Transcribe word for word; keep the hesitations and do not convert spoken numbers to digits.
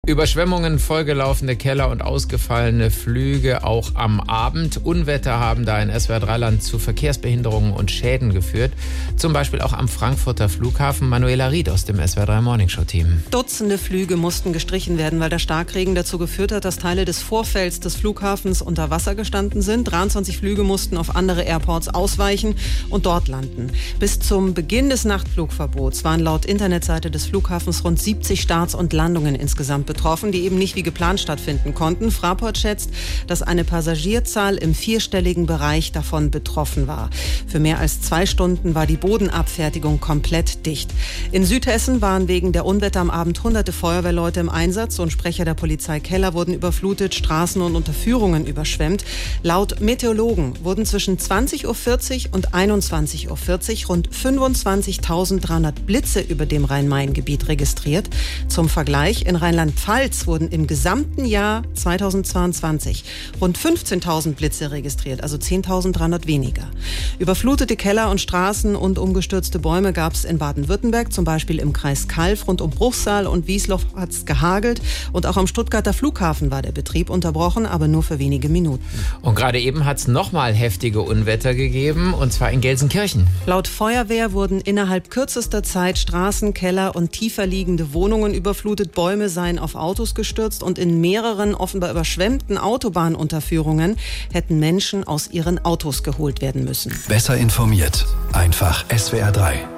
Überschwemmungen, vollgelaufene Keller und ausgefallene Flüge auch am Abend. Unwetter haben da in S W R drei Land zu Verkehrsbehinderungen und Schäden geführt. Zum Beispiel auch am Frankfurter Flughafen. Manuela Ried aus dem S W R drei Morningshow-Team. Dutzende Flüge mussten gestrichen werden, weil der Starkregen dazu geführt hat, dass Teile des Vorfelds des Flughafens unter Wasser gestanden sind. dreiundzwanzig Flüge mussten auf andere Airports ausweichen und dort landen. Bis zum Beginn des Nachtflugverbots waren laut Internetseite des Flughafens rund siebzig Starts und Landungen insgesamt betroffen, die eben nicht wie geplant stattfinden konnten. Fraport schätzt, dass eine Passagierzahl im vierstelligen Bereich davon betroffen war. Für mehr als zwei Stunden war die Bodenabfertigung komplett dicht. In Südhessen waren wegen der Unwetter am Abend hunderte Feuerwehrleute im Einsatz und Sprecher der Polizei Keller wurden überflutet, Straßen und Unterführungen überschwemmt. Laut Meteorologen wurden zwischen zwanzig Uhr vierzig und einundzwanzig Uhr vierzig rund fünfundzwanzigtausenddreihundert Blitze über dem Rhein-Main-Gebiet registriert. Zum Vergleich, in Rheinland-Pfalz wurden im gesamten Jahr zweitausendzweiundzwanzig rund fünfzehntausend Blitze registriert, also zehntausenddreihundert weniger. Überflutete Keller und Straßen und umgestürzte Bäume gab es in Baden-Württemberg, zum Beispiel im Kreis Calw. Rund um Bruchsal und Wiesloch hat es gehagelt und auch am Stuttgarter Flughafen war der Betrieb unterbrochen, aber nur für wenige Minuten. Und gerade eben hat es nochmal heftige Unwetter gegeben, und zwar in Gelsenkirchen. Laut Feuerwehr wurden innerhalb kürzester Zeit Straßen, Keller und tiefer liegende Wohnungen überflutet, Bäume seien auf Autos gestürzt und in mehreren offenbar überschwemmten Autobahnunterführungen hätten Menschen aus ihren Autos geholt werden müssen. Besser informiert. Einfach S W R drei.